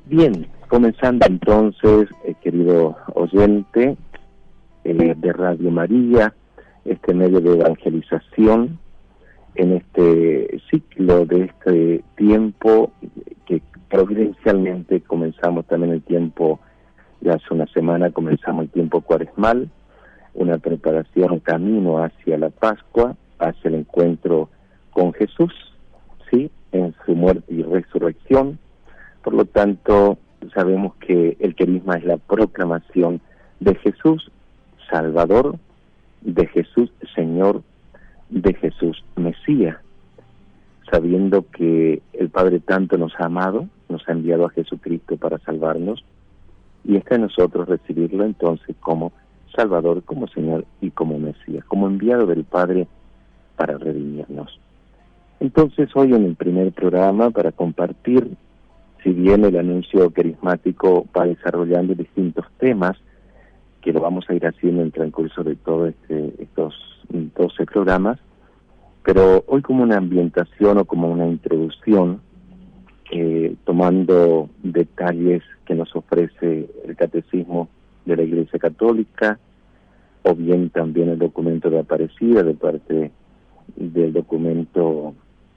Bien, comenzando entonces, querido oyente de Radio María, este medio de evangelización, en este ciclo de este tiempo que providencialmente comenzamos también el tiempo, ya hace una semana comenzamos el tiempo cuaresmal, una preparación camino hacia la Pascua, hacia el encuentro con Jesús, ¿sí?, en su muerte y resurrección. Por lo tanto, sabemos que el querisma es la proclamación de Jesús Salvador, de Jesús Señor, de Jesús Mesías, sabiendo que el Padre tanto nos ha amado, nos ha enviado a Jesucristo para salvarnos, y está en nosotros recibirlo entonces como Salvador, como Señor y como Mesías, como enviado del Padre para redimirnos. Entonces hoy en el primer programa, para compartir, si bien el anuncio carismático va desarrollando distintos temas, que lo vamos a ir haciendo en el transcurso de todos estos 12 programas, pero hoy como una ambientación o como una introducción, tomando detalles que nos ofrece el Catecismo de la Iglesia Católica, o bien también el documento de Aparecida, de parte del documento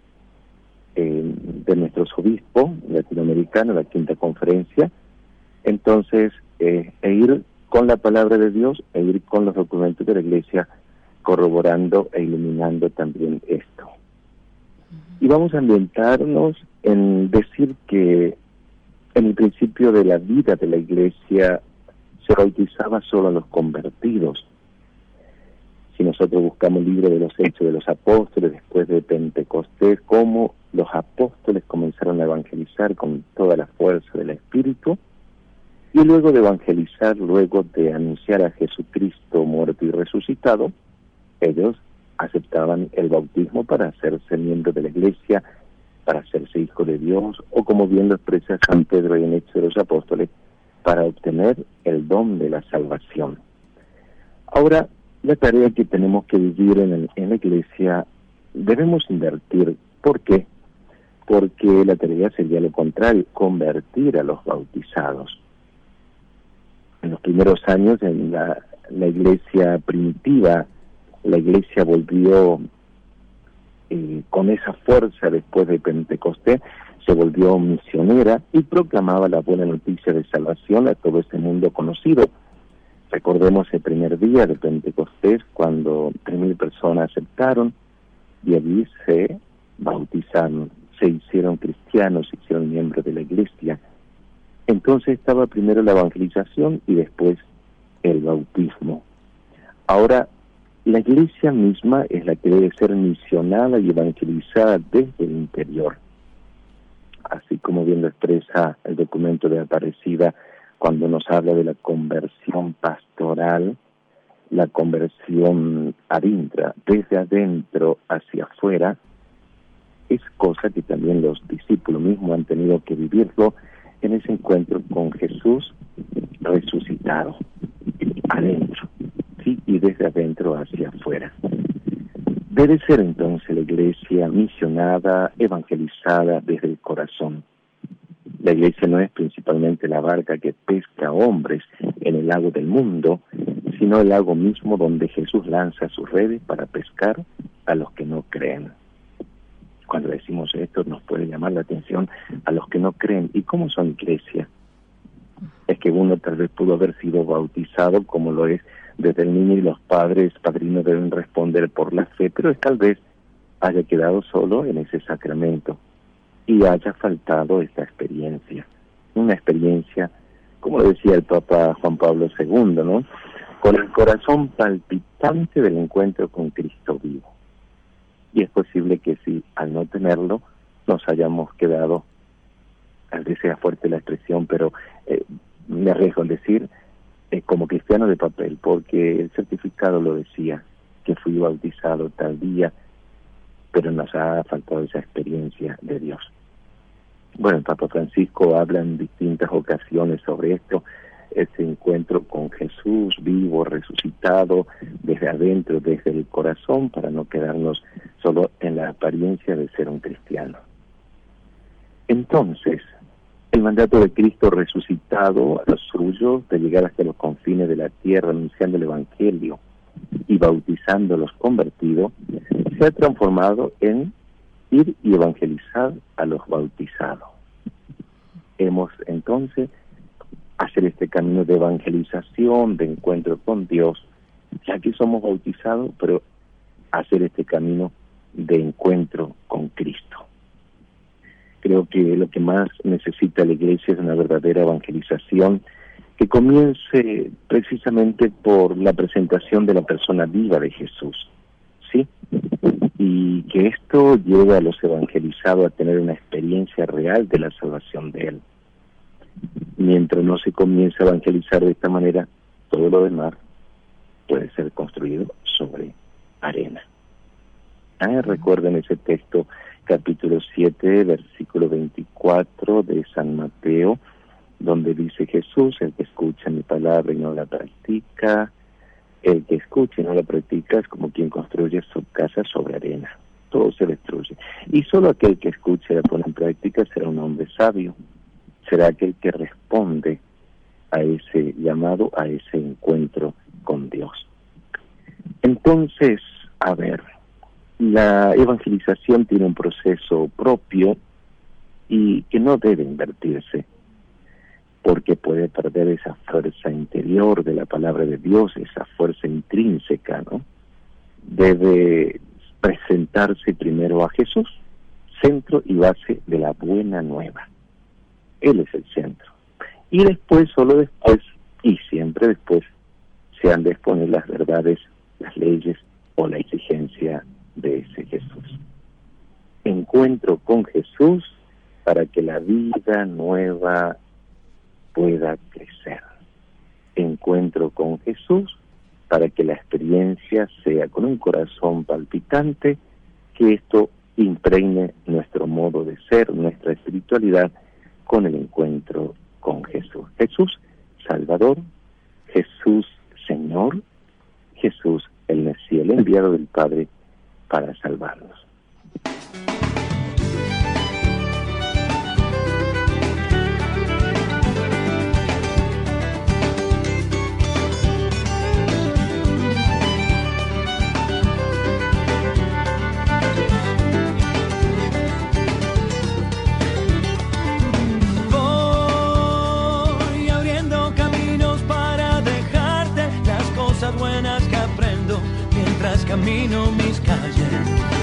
de nuestros obispos latinoamericanos, la Quinta Conferencia. Entonces, ir con la palabra de Dios e ir con los documentos de la Iglesia, corroborando e iluminando también esto. Y vamos a ambientarnos en decir que en el principio de la vida de la Iglesia se bautizaba solo a los convertidos. Si nosotros buscamos el libro de los Hechos de los Apóstoles, después de Pentecostés, cómo los apóstoles comenzaron a evangelizar con toda la fuerza del Espíritu, y luego de evangelizar, luego de anunciar a Jesucristo muerto y resucitado, ellos aceptaban el bautismo para hacerse miembro de la Iglesia, para hacerse hijo de Dios, o como bien lo expresa San Pedro en Hechos de los Apóstoles, para obtener el don de la salvación. Ahora, la tarea que tenemos que vivir en la Iglesia debemos invertir. ¿Por qué? Porque la tarea sería lo contrario, convertir a los bautizados. En los primeros años, en la Iglesia primitiva, la Iglesia volvió con esa fuerza después de Pentecostés, se volvió misionera y proclamaba la buena noticia de salvación a todo este mundo conocido. Recordemos el primer día de Pentecostés, cuando 3.000 personas aceptaron y allí se bautizaron, se hicieron cristianos, se hicieron miembros de la Iglesia. Entonces estaba primero la evangelización y después el bautismo. Ahora, la Iglesia misma es la que debe ser misionada y evangelizada desde el interior. Así como bien lo expresa el documento de Aparecida, cuando nos habla de la conversión pastoral, la conversión adintra, desde adentro hacia afuera, es cosa que también los discípulos mismos han tenido que vivirlo en ese encuentro con Jesús resucitado, adentro, ¿sí?, y desde adentro hacia afuera. Debe ser entonces la Iglesia misionada, evangelizada desde el corazón. La Iglesia no es principalmente la barca que pesca hombres en el lago del mundo, sino el lago mismo donde Jesús lanza sus redes para pescar a los que no creen. Cuando decimos esto nos puede llamar la atención a los que no creen. ¿Y cómo son Iglesia? Es que uno tal vez pudo haber sido bautizado como lo es desde el niño y los padrinos deben responder por la fe, pero tal vez haya quedado solo en ese sacramento y haya faltado esta experiencia, una experiencia, como decía el Papa Juan Pablo II, ¿no?, con el corazón palpitante del encuentro con Cristo vivo. Y es posible que si al no tenerlo nos hayamos quedado, tal vez sea fuerte la expresión, pero me arriesgo en decir, como cristiano de papel, porque el certificado lo decía, que fui bautizado tal día, pero nos ha faltado esa experiencia de Dios. Bueno, el Papa Francisco habla en distintas ocasiones sobre esto, ese encuentro con Jesús vivo, resucitado, desde adentro, desde el corazón, para no quedarnos solo en la apariencia de ser un cristiano. Entonces, el mandato de Cristo resucitado a los suyos de llegar hasta los confines de la tierra anunciando el Evangelio y bautizando a los convertidos, se ha transformado en ir y evangelizar a los bautizados. Hemos entonces hacer este camino de evangelización, de encuentro con Dios, ya que somos bautizados, pero hacer este camino de encuentro con Cristo. Creo que lo que más necesita la Iglesia es una verdadera evangelización que comience precisamente por la presentación de la persona viva de Jesús, ¿sí? Y que esto lleve a los evangelizados a tener una experiencia real de la salvación de Él. Mientras no se comience a evangelizar de esta manera, todo lo demás puede ser construido sobre arena. Recuerden ese texto, capítulo 7, versículo 24 de San Mateo, donde dice Jesús: el que escucha mi palabra y no la practica, el que escucha y no la practica es como quien construye su casa sobre arena. Todo se destruye. Y solo aquel que escucha y la pone en práctica será un hombre sabio. Será aquel que responde a ese llamado, a ese encuentro con Dios. Entonces, a ver, la evangelización tiene un proceso propio y que no debe invertirse, porque puede perder esa fuerza interior de la palabra de Dios, esa fuerza intrínseca, ¿no? Debe presentarse primero a Jesús, centro y base de la buena nueva. Él es el centro. Y después, solo después, y siempre después, se han de exponer las verdades, las leyes o la exigencia de ese Jesús. Encuentro con Jesús para que la vida nueva pueda crecer. Encuentro con Jesús para que la experiencia sea con un corazón palpitante, que esto impregne nuestro modo de ser, nuestra espiritualidad, con el encuentro con Jesús. Jesús Salvador, Jesús Señor, Jesús el Mesías, el enviado del Padre para salvarnos. Buenas que aprendo mientras camino mis calles.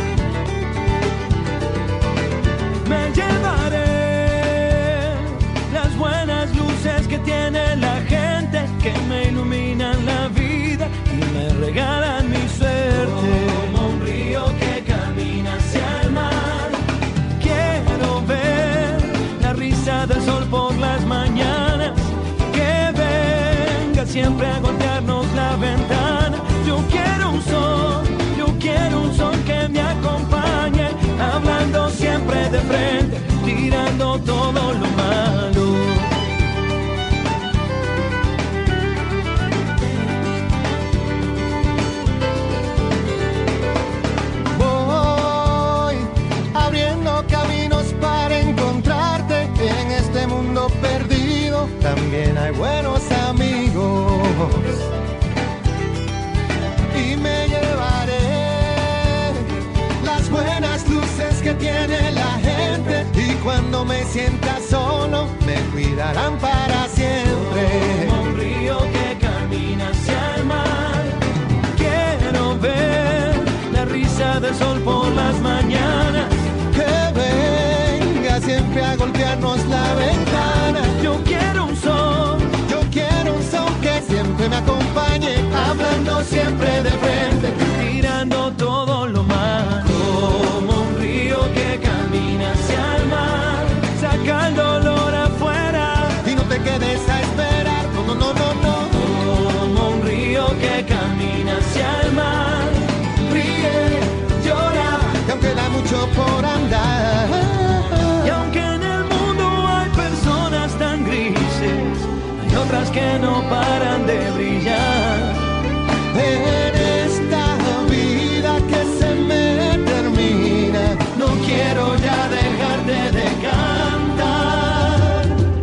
Me llevaré las buenas luces que tiene la gente, que me iluminan la vida y me regalan mi suerte. Como un río que camina hacia el mar, quiero ver la risa del sol por las mañanas, que venga siempre a golpearnos la ventana. Yo quiero un sol que me acompañe, hablando siempre de frente, tirando todo lo malo. Voy abriendo caminos para encontrarte en este mundo perdido. También hay buenos amigos. Y me llevaré las buenas luces que tiene la gente, y cuando me sienta solo me cuidarán para siempre. Como un río que camina hacia el mar, quiero ver la risa del sol por las mañanas, que venga siempre a golpearnos la ventana. Yo quiero un sol que siempre me acompañe, hablando siempre de frente, tirando todo lo malo. Como un río que camina hacia el mar, saca el dolor afuera y no te quedes a esperar. No, no, no, no, no. Como un río que camina hacia el mar, ríe, llora, Y aunque da mucho por andar, y aunque en el mundo hay personas tan grises, hay otras que no paran de brillar. en esta vida que se me termina, No quiero ya dejarte de cantar.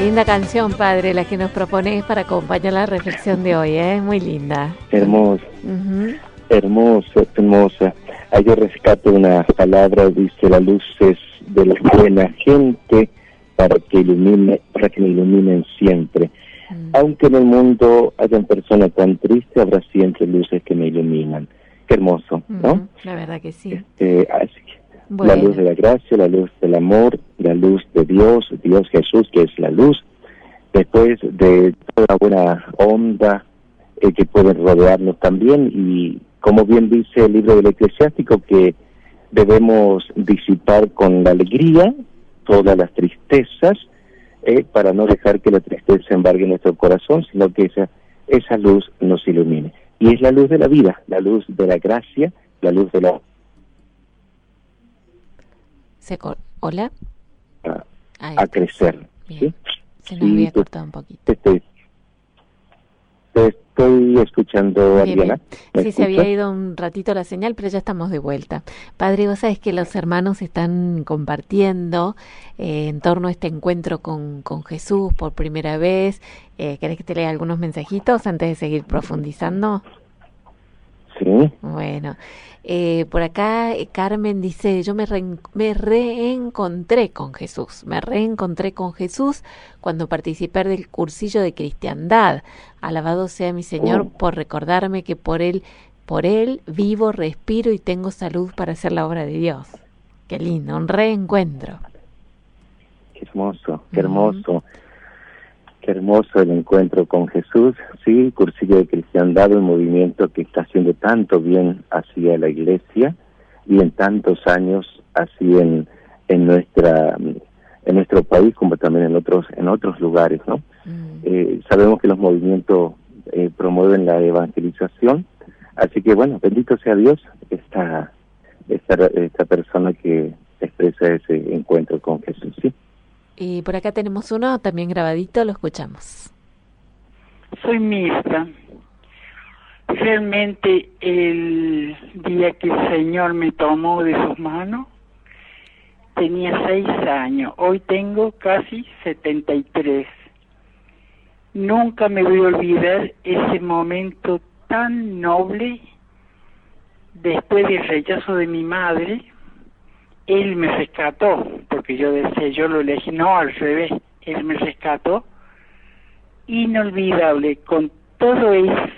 Linda canción, padre, la que nos propones para acompañar la reflexión de hoy, muy linda. Hermosa, hermosa. Ahí yo rescato una palabra, dice: la luz es de la buena gente para que me iluminen siempre. Aunque en el mundo hayan personas tan tristes, habrá siempre luces que me iluminan. Qué hermoso, ¿no? La verdad que sí. Así. Bueno. La luz de la gracia, la luz del amor, la luz de Dios Jesús, que es la luz, después de toda buena onda que puede rodearnos también, y como bien dice el libro del Eclesiástico, que debemos disipar con la alegría todas las tristezas, para no dejar que la tristeza embargue nuestro corazón, sino que esa luz nos ilumine. Y es la luz de la vida, la luz de la gracia, la luz de la... ¿Hola? A crecer. ¿Sí? Se nos había cortado un poquito. Te estoy escuchando, Adriana. Sí, se había ido un ratito la señal, pero ya estamos de vuelta. Padre, vos sabés que los hermanos están compartiendo en torno a este encuentro con Jesús por primera vez. ¿Querés que te lea algunos mensajitos antes de seguir profundizando? Sí. Bueno, por acá Carmen dice: yo me reencontré con Jesús. Me reencontré con Jesús cuando participé del cursillo de cristiandad. Alabado sea mi Señor por recordarme que por él vivo, respiro y tengo salud para hacer la obra de Dios. Qué lindo, un reencuentro. Qué hermoso, qué hermoso. Qué hermoso el encuentro con Jesús. Sí, cursillo de cristiandad, un movimiento que está haciendo tanto bien hacia la iglesia y en tantos años así en nuestro país como también en otros lugares, ¿no? Sabemos que los movimientos promueven la evangelización, así que bueno, bendito sea Dios, esta persona que expresa ese encuentro con Jesús, ¿sí? Y por acá tenemos uno también grabadito, lo escuchamos. Soy Mirta. Realmente el día que el Señor me tomó de sus manos, tenía 6 años. Hoy tengo casi 73. Nunca me voy a olvidar ese momento tan noble. Después del rechazo de mi madre, Él me rescató, porque yo decía, yo lo elegí, no, al revés, Él me rescató. Inolvidable, con todo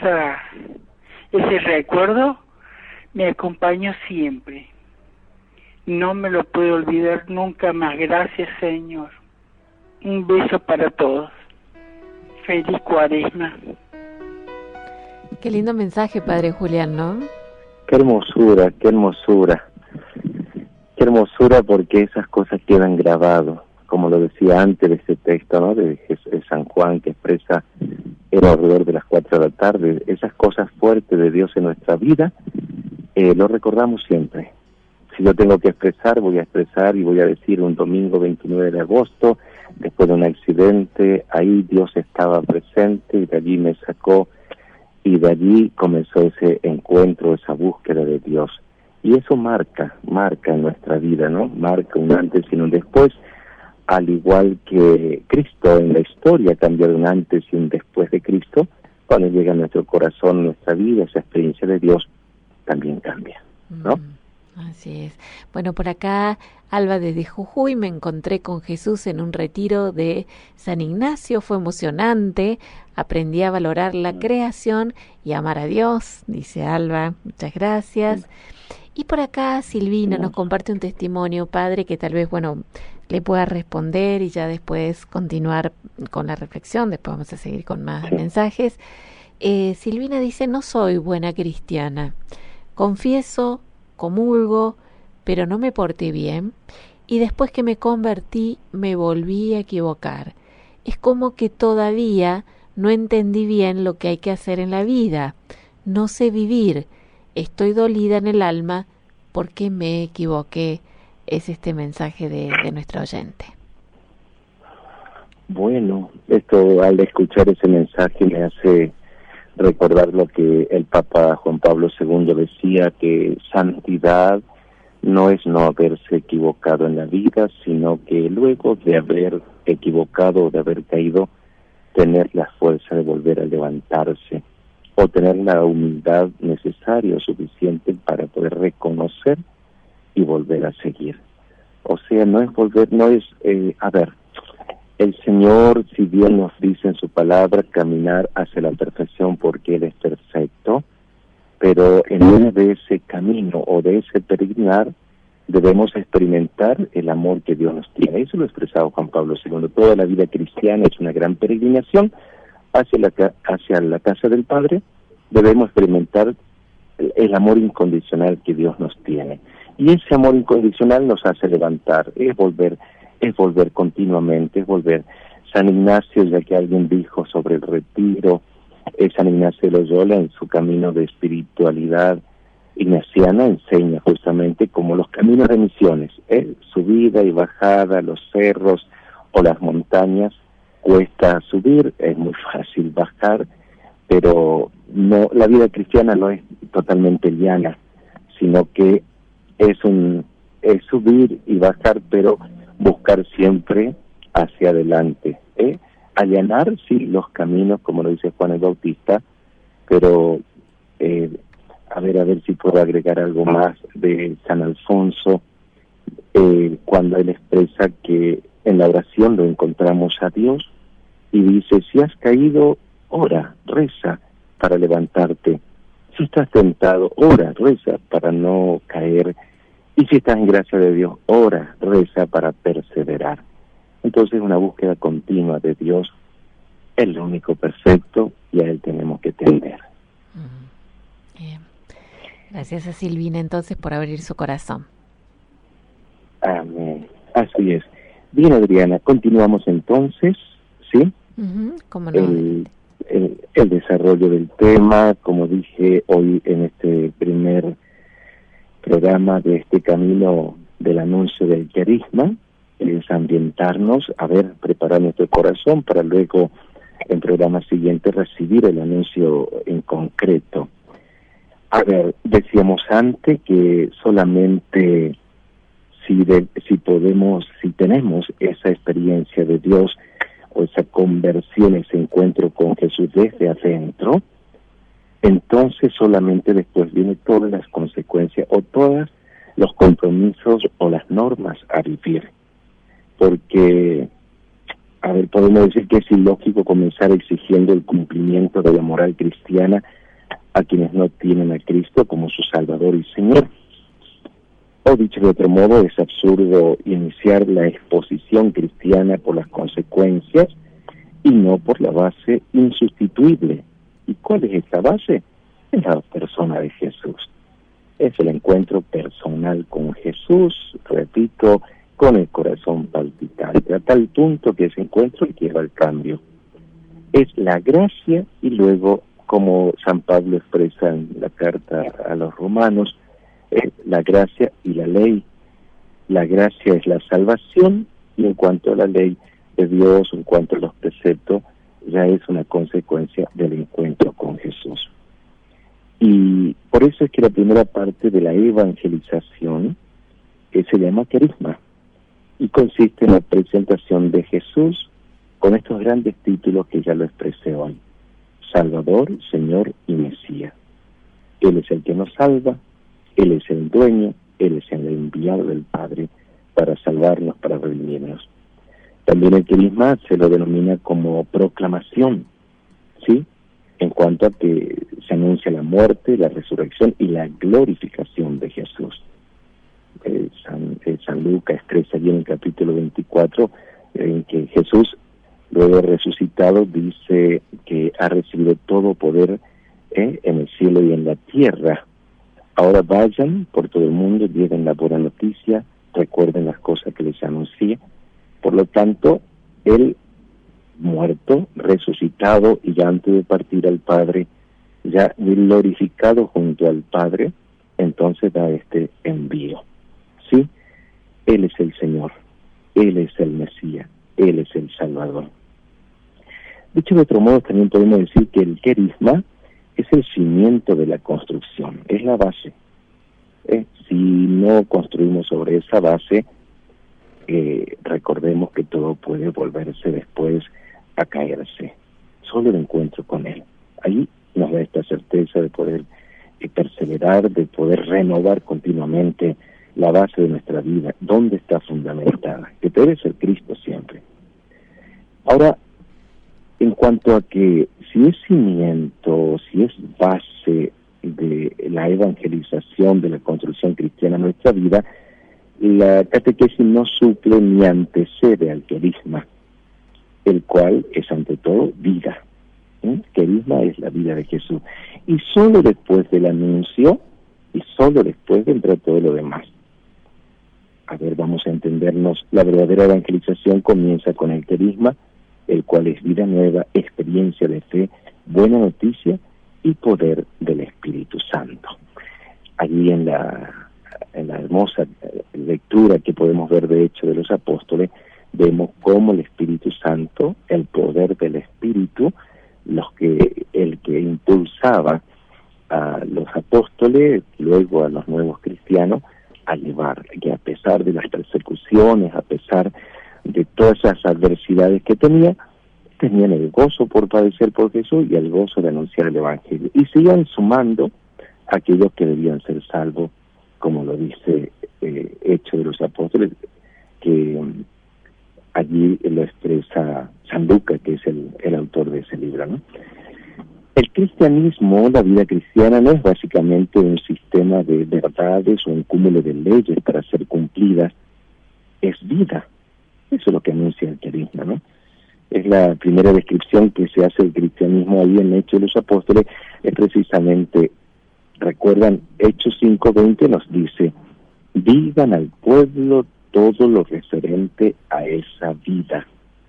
ese recuerdo, me acompañó siempre. No me lo puedo olvidar nunca más. Gracias, Señor. Un beso para todos. Feliz Cuaresma. Qué lindo mensaje, Padre Julián, ¿no? Qué hermosura, qué hermosura. Qué hermosura, porque esas cosas quedan grabadas, como lo decía antes de este texto, ¿no? De San Juan, que expresa el alrededor de las 4 de la tarde. Esas cosas fuertes de Dios en nuestra vida, lo recordamos siempre. Si yo tengo que expresar, voy a expresar y voy a decir: un domingo 29 de agosto, después de un accidente, ahí Dios estaba presente y de allí me sacó, y de allí comenzó ese encuentro, esa búsqueda de Dios. Y eso marca en nuestra vida, ¿no? Marca un antes y un después, al igual que Cristo en la historia cambió de un antes y un después de Cristo. Cuando llega a nuestro corazón, nuestra vida, esa experiencia de Dios también cambia, ¿no? Así es. Bueno, por acá Alba desde Jujuy: me encontré con Jesús en un retiro de San Ignacio, fue emocionante, aprendí a valorar la creación y amar a Dios, dice Alba, muchas gracias. Y por acá Silvina nos comparte un testimonio, padre, que tal vez, le pueda responder y ya después continuar con la reflexión. Después vamos a seguir con más mensajes. Silvina dice: no soy buena cristiana. Confieso, comulgo, pero no me porté bien. Y después que me convertí, me volví a equivocar. Es como que todavía no entendí bien lo que hay que hacer en la vida. No sé vivir. Estoy dolida en el alma porque me equivoqué. Es este mensaje de nuestro oyente. Bueno, esto, al escuchar ese mensaje, me hace recordar lo que el Papa Juan Pablo II decía, que santidad no es no haberse equivocado en la vida, sino que luego de haber equivocado o de haber caído, tener la fuerza de volver a levantarse, o tener la humildad necesaria o suficiente para poder reconocer y volver a seguir. O sea, no es volver, no es, el Señor, si bien nos dice en su palabra caminar hacia la perfección porque Él es perfecto, pero en medio de ese camino o de ese peregrinar debemos experimentar el amor que Dios nos tiene. Eso lo ha expresado Juan Pablo II. Toda la vida cristiana es una gran peregrinación hacia la casa del Padre. Debemos experimentar el amor incondicional que Dios nos tiene. Y ese amor incondicional nos hace levantar, es volver continuamente, es volver. San Ignacio, ya que alguien dijo sobre el retiro, San Ignacio de Loyola en su camino de espiritualidad ignaciana enseña justamente como los caminos de misiones, subida y bajada, los cerros o las montañas, cuesta subir, es muy fácil bajar, pero no, la vida cristiana no es totalmente llana, sino que es subir y bajar, pero buscar siempre hacia adelante, allanar sí los caminos, como lo dice Juan el Bautista, pero a ver si puedo agregar algo más de San Alfonso, cuando él expresa que en la oración lo encontramos a Dios y dice: si has caído, ora, reza para levantarte. Si estás tentado, ora, reza para no caer. Y si estás en gracia de Dios, ora, reza para perseverar. Entonces, una búsqueda continua de Dios, el único perfecto, y a Él tenemos que tender. Bien. Gracias a Silvina, entonces, por abrir su corazón. Amén. Así es. Bien, Adriana, continuamos entonces, ¿sí? ¿Cómo no? El desarrollo del tema, como dije hoy en este primer programa de este camino del anuncio del carisma, es ambientarnos, preparar nuestro corazón para luego en programas siguientes recibir el anuncio en concreto. Decíamos antes que solamente si tenemos esa experiencia de Dios o esa conversión, ese encuentro con Jesús desde adentro, entonces solamente después vienen todas las consecuencias o todos los compromisos o las normas a vivir. Porque, podemos decir que es ilógico comenzar exigiendo el cumplimiento de la moral cristiana a quienes no tienen a Cristo como su Salvador y Señor. O dicho de otro modo, es absurdo iniciar la exposición cristiana por las consecuencias y no por la base insustituible. ¿Y cuál es esta base? Es la persona de Jesús. Es el encuentro personal con Jesús, repito, con el corazón palpitante, a tal punto que ese encuentro lleva al cambio. Es la gracia y luego, como San Pablo expresa en la carta a los romanos, es la gracia y la ley. La gracia es la salvación y en cuanto a la ley de Dios, en cuanto a los preceptos, ya es una consecuencia del encuentro con Jesús. Y por eso es que la primera parte de la evangelización se llama carisma y consiste en la presentación de Jesús con estos grandes títulos que ya lo expresé hoy: Salvador, Señor y Mesías. Él es el que nos salva, Él es el dueño, Él es el enviado del Padre para salvarnos, para redimirnos. También el carisma se lo denomina como proclamación, ¿sí? En cuanto a que se anuncia la muerte, la resurrección y la glorificación de Jesús. San Lucas expresa allí en el capítulo 24 en que Jesús, luego resucitado, dice que ha recibido todo poder en el cielo y en la tierra. Ahora vayan por todo el mundo, lleven la buena noticia, recuerden las cosas que les anuncié. Por lo tanto, Él, muerto, resucitado y ya antes de partir al Padre, ya glorificado junto al Padre, entonces da este envío. ¿Sí? Él es el Señor, Él es el Mesías, Él es el Salvador. Dicho de otro modo, también podemos decir que el carisma es el cimiento de la construcción, es la base. Si no construimos sobre esa base, recordemos que todo puede volverse después a caerse. Solo el encuentro con Él. Ahí nos da esta certeza de poder perseverar, de poder renovar continuamente la base de nuestra vida, dónde está fundamentada, que debe ser Cristo siempre. Ahora, en cuanto a que si es cimiento, si es base de la evangelización, de la construcción cristiana en nuestra vida, la catequesis no suple ni antecede al querigma, el cual es ante todo vida. Querigma es la vida de Jesús. Y solo después del anuncio, y solo después vendrá todo lo demás. A ver, vamos a entendernos, la verdadera evangelización comienza con el querigma, el cual es vida nueva, experiencia de fe, buena noticia y poder del Espíritu Santo. Allí en la hermosa lectura que podemos ver de Hechos de los Apóstoles, vemos cómo el Espíritu Santo, el poder del Espíritu, el que impulsaba a los apóstoles, luego a los nuevos cristianos, a llevar, que a pesar de las persecuciones, a pesar de todas esas adversidades que tenían el gozo por padecer por Jesús y el gozo de anunciar el Evangelio. Y se iban sumando a aquellos que debían ser salvos, como lo dice Hechos de los Apóstoles, que allí lo expresa San Lucas, que es el autor de ese libro, ¿no? El cristianismo, la vida cristiana, no es básicamente un sistema de verdades o un cúmulo de leyes para ser cumplidas, es vida. Eso es lo que anuncia el querigma, ¿no? Es la primera descripción que se hace del cristianismo ahí en Hechos de los Apóstoles, es precisamente, recuerdan, Hechos 5:20 nos dice, digan al pueblo todo lo referente a esa vida.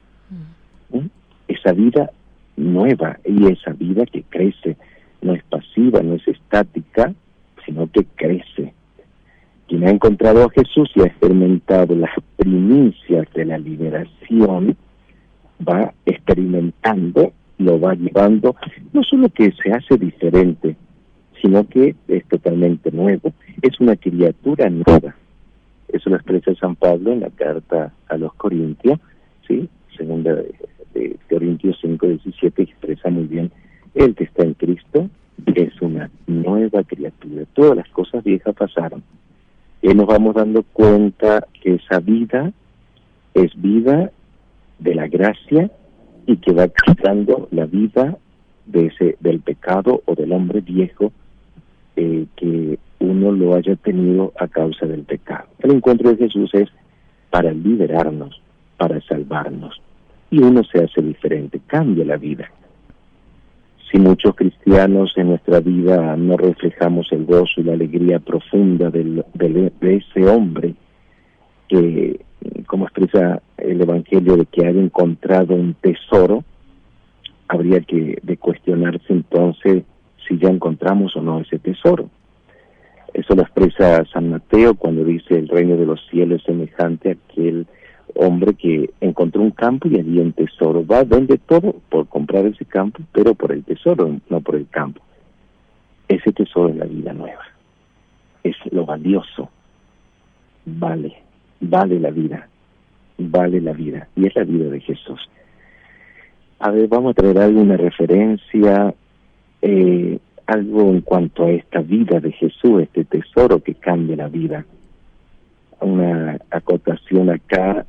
Esa vida nueva, y esa vida que crece, no es pasiva, no es estática, sino que crece. Quien ha encontrado a Jesús y ha experimentado las primicias de la liberación, va experimentando, lo va llevando, no solo que se hace diferente, sino que es totalmente nuevo, es una criatura nueva. Eso lo expresa San Pablo en la carta a los Corintios, ¿sí? Segunda de Corintios 5:17, expresa muy bien, el que está en Cristo es una nueva criatura, todas las cosas viejas pasaron. Y nos vamos dando cuenta que esa vida es vida de la gracia y que va quitando la vida del pecado o del hombre viejo que uno lo haya tenido a causa del pecado. El encuentro de Jesús es para liberarnos, para salvarnos, y uno se hace diferente, cambia la vida. Si muchos cristianos en nuestra vida no reflejamos el gozo y la alegría profunda de ese hombre que, como expresa el Evangelio, de que haya encontrado un tesoro, habría de cuestionarse entonces si ya encontramos o no ese tesoro. Eso lo expresa San Mateo cuando dice el reino de los cielos es semejante a aquel hombre que encontró un campo y allí un tesoro. Va, vende todo por comprar ese campo, pero por el tesoro, no por el campo. Ese tesoro es la vida nueva. Es lo valioso. Vale la vida. Vale la vida. Y es la vida de Jesús. A ver, vamos a traer alguna referencia, algo en cuanto a esta vida de Jesús, este tesoro que cambia la vida. Una acotación acá.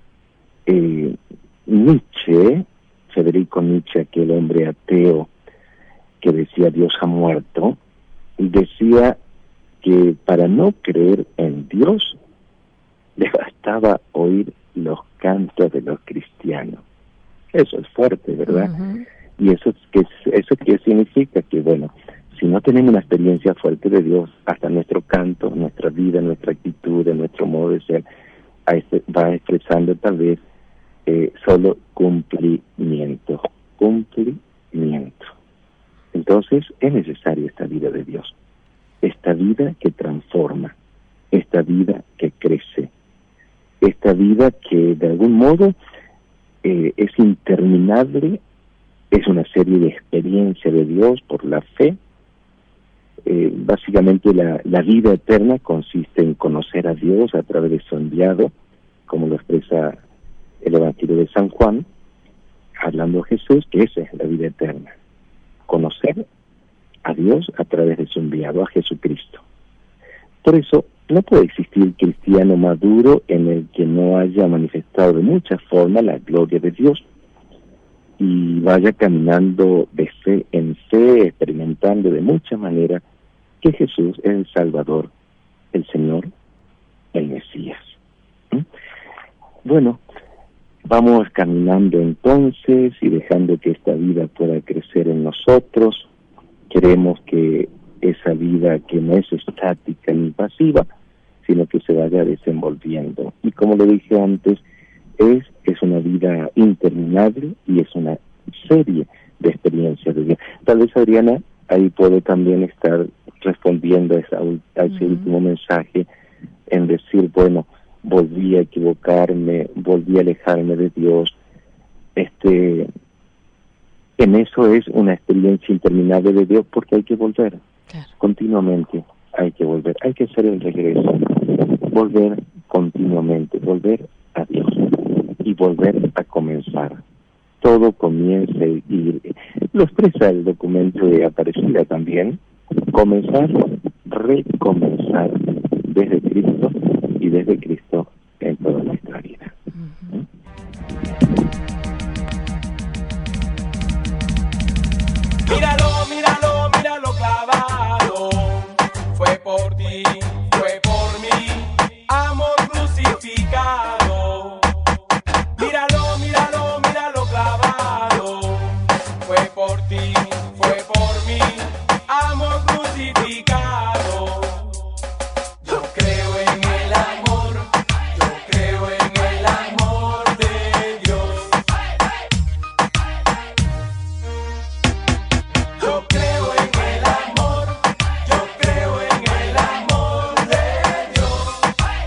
Nietzsche, Federico Nietzsche, aquel hombre ateo que decía Dios ha muerto, decía que para no creer en Dios le bastaba oír los cantos de los cristianos. Eso es fuerte, ¿verdad? Uh-huh. Y eso qué significa que, bueno, si no tenemos una experiencia fuerte de Dios, hasta nuestro canto, nuestra vida, nuestra actitud, nuestro modo de ser, va expresando tal vez solo cumplimiento. Entonces es necesaria esta vida de Dios, esta vida que transforma, esta vida que crece, esta vida que de algún modo es interminable, es una serie de experiencias de Dios por la fe, Básicamente la vida eterna consiste en conocer a Dios a través de su enviado, como lo expresa el Evangelio de San Juan, hablando Jesús, que esa es la vida eterna. Conocer a Dios a través de su enviado, a Jesucristo. Por eso, no puede existir cristiano maduro en el que no haya manifestado de muchas formas la gloria de Dios y vaya caminando de fe en fe, experimentando de muchas maneras que Jesús es el Salvador, el Señor, el Mesías. Bueno, vamos caminando entonces y dejando que esta vida pueda crecer en nosotros. Queremos que esa vida que no es estática ni pasiva, sino que se vaya desenvolviendo. Y como lo dije antes, es una vida interminable y es una serie de experiencias de Dios. Tal vez, Adriana, ahí puedo también estar respondiendo a ese último mensaje en decir, bueno, volví a equivocarme, volví a alejarme de Dios. En eso es una experiencia interminable de Dios, porque hay que volver. Claro. Continuamente hay que volver, hay que hacer el regreso, volver continuamente, volver a Dios y volver a comenzar. Todo comienza y lo expresa el documento de Aparecida también, comenzar, recomenzar desde Cristo y desde Cristo en toda nuestra vida. Míralo, míralo, míralo clavado. Fue por ti, fue por mí, amor crucificado. Míralo, míralo, míralo clavado. Fue por ti, fue por mí, amor crucificado. Yo creo en el amor, yo creo en el amor de Dios. Yo creo en el amor, yo creo en el amor de Dios.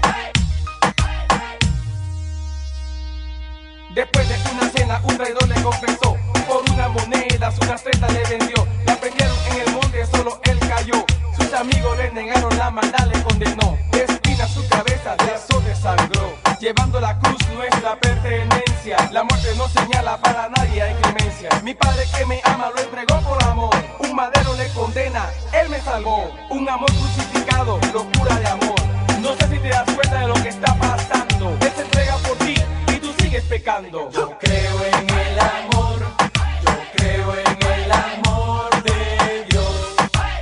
Después de una cena, un traidor le confesó, por una moneda su cartera le vendió. La prendieron en el monte, solo él cayó. Sus amigos le negaron, la maldad le condenó. De espina su cabeza, de eso desangró. Llevando la cruz nuestra pertenencia. La muerte no señala, para nadie hay clemencia. Mi padre que me ama lo entregó por amor. Un madero le condena, él me salvó. Un amor crucificado, locura de amor. No sé si te das cuenta de lo que está pasando. Él se entrega por ti y tú sigues pecando. Yo creo en el amor, yo creo en el amor de Dios.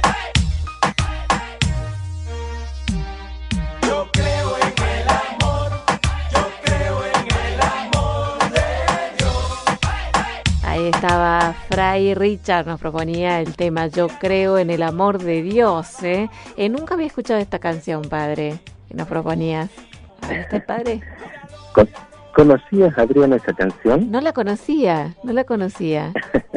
Yo creo en el amor, yo creo en el amor de Dios. Ahí estaba Fray Richard, nos proponía el tema Yo creo en el amor de Dios. Nunca había escuchado esta canción, padre, que nos proponías. A ver, ¿está el padre? ¿Conocías, Adriana, esa canción? No la conocía. No la conocía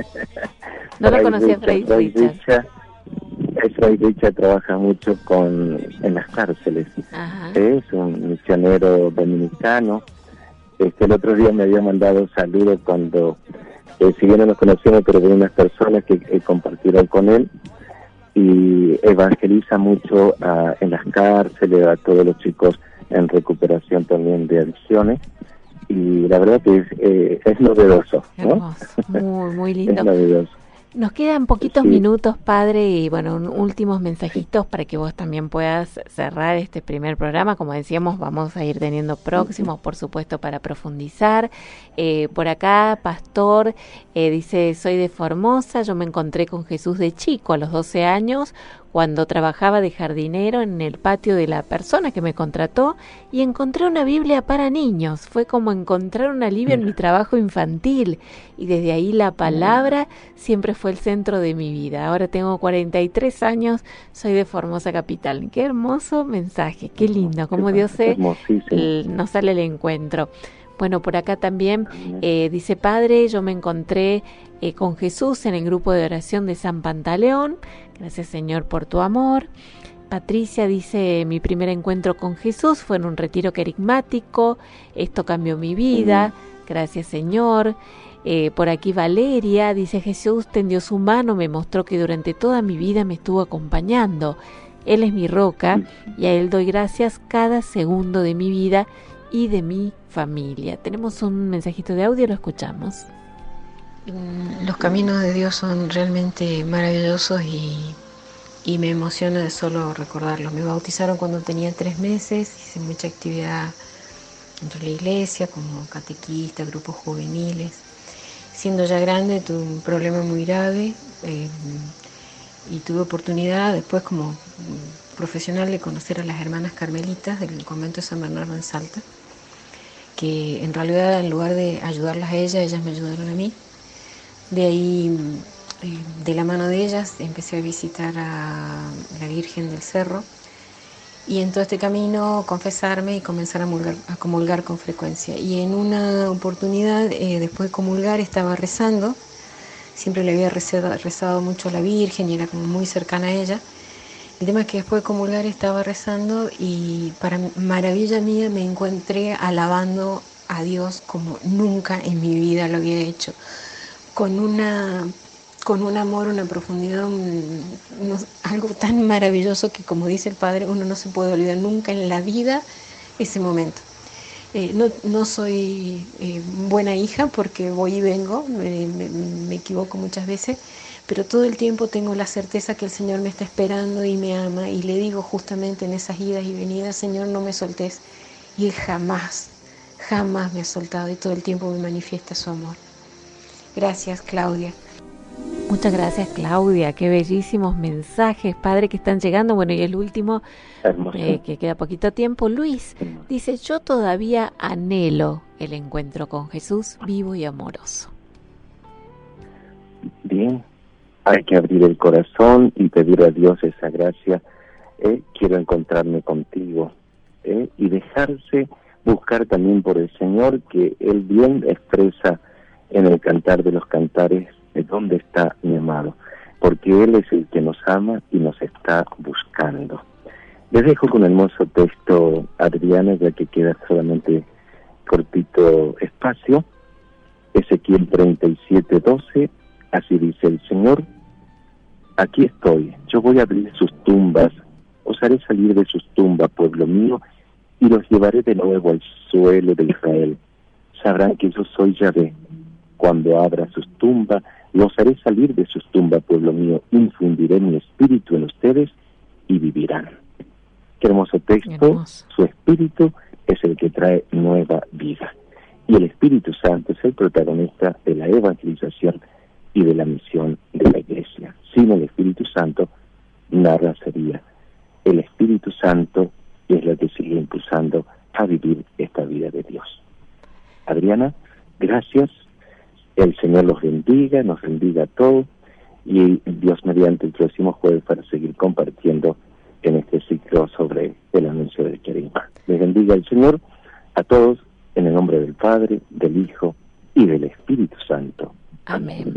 Fray Richard. Fray Richard trabaja mucho en las cárceles. Ajá. Es un misionero dominicano. El otro día me había mandado saludos cuando, si bien no nos conocemos, pero de unas personas que compartieron con él, y evangeliza mucho en las cárceles, a todos los chicos en recuperación también de adicciones. Y la verdad que es novedoso, ¿no? Hermoso, muy lindo. Es novedoso. Nos quedan poquitos minutos, padre, y bueno, últimos mensajitos para que vos también puedas cerrar este primer programa. Como decíamos, vamos a ir teniendo próximos, por supuesto, para profundizar. Por acá, Pastor dice, soy de Formosa, yo me encontré con Jesús de chico, a los 12 años, cuando trabajaba de jardinero en el patio de la persona que me contrató, y encontré una Biblia para niños. Fue como encontrar un alivio en mi trabajo infantil, y desde ahí la palabra siempre fue el centro de mi vida. Ahora tengo 43 años, soy de Formosa Capital. Qué hermoso mensaje, qué lindo, como Dios nos sale el encuentro. Bueno, por acá también dice, padre, yo me encontré con Jesús en el grupo de oración de San Pantaleón. Gracias, Señor, por tu amor. Patricia dice, mi primer encuentro con Jesús fue en un retiro carismático. Esto cambió mi vida. Gracias, Señor. Por aquí Valeria dice: Jesús tendió su mano, me mostró que durante toda mi vida me estuvo acompañando. Él es mi roca y a Él doy gracias cada segundo de mi vida y de mi familia. Tenemos un mensajito de audio, lo escuchamos. Los caminos de Dios son realmente maravillosos y me emociona de solo recordarlos. Me bautizaron cuando tenía 3 meses, hice mucha actividad dentro de la iglesia, como catequista, grupos juveniles. Siendo ya grande tuve un problema muy grave y tuve oportunidad después como profesional de conocer a las hermanas carmelitas del convento de San Bernardo en Salta, que en realidad en lugar de ayudarlas a ellas me ayudaron a mí. De ahí, de la mano de ellas, empecé a visitar a la Virgen del Cerro y en todo este camino confesarme y comenzar a comulgar con frecuencia. Y en una oportunidad, después de comulgar, estaba rezando. Siempre le había rezado mucho a la Virgen y era como muy cercana a ella. El tema es que después de comulgar estaba rezando y para maravilla mía me encontré alabando a Dios como nunca en mi vida lo había hecho. Con un amor, una profundidad, algo tan maravilloso que, como dice el Padre, uno no se puede olvidar nunca en la vida ese momento. No soy buena hija porque voy y vengo, me equivoco muchas veces, pero todo el tiempo tengo la certeza que el Señor me está esperando y me ama, y le digo justamente en esas idas y venidas: Señor, no me soltes. Y Él jamás me ha soltado y todo el tiempo me manifiesta su amor. Gracias, Claudia. Muchas gracias, Claudia. Qué bellísimos mensajes, Padre, que están llegando. Bueno, y el último, que queda poquito tiempo. Luis dice: yo todavía anhelo el encuentro con Jesús vivo y amoroso. Bien, hay que abrir el corazón y pedir a Dios esa gracia. Quiero encontrarme contigo y dejarse buscar también por el Señor, que Él bien expresa en el Cantar de los Cantares: ¿dónde está mi amado? Porque Él es el que nos ama y nos está buscando. Les dejo con un hermoso texto, Adriana, ya que queda solamente cortito espacio. Ezequiel 37:12, así dice el Señor: aquí estoy, yo voy a abrir sus tumbas, os haré salir de sus tumbas, pueblo mío, y los llevaré de nuevo al suelo de Israel. Sabrán que yo soy Yahvé. Cuando abra sus tumbas, los haré salir de sus tumbas, pueblo mío, infundiré mi espíritu en ustedes y vivirán. Qué hermoso texto. Hermoso. Su espíritu es el que trae nueva vida. Y el Espíritu Santo es el protagonista de la evangelización y de la misión de la Iglesia. Sin el Espíritu Santo, nada sería. El Espíritu Santo es lo que sigue impulsando a vivir esta vida de Dios. Adriana, gracias. El Señor los bendiga, nos bendiga a todos, y Dios mediante el próximo jueves para seguir compartiendo en este ciclo sobre el anuncio del Querigma. Les bendiga el Señor a todos, en el nombre del Padre, del Hijo y del Espíritu Santo. Amén.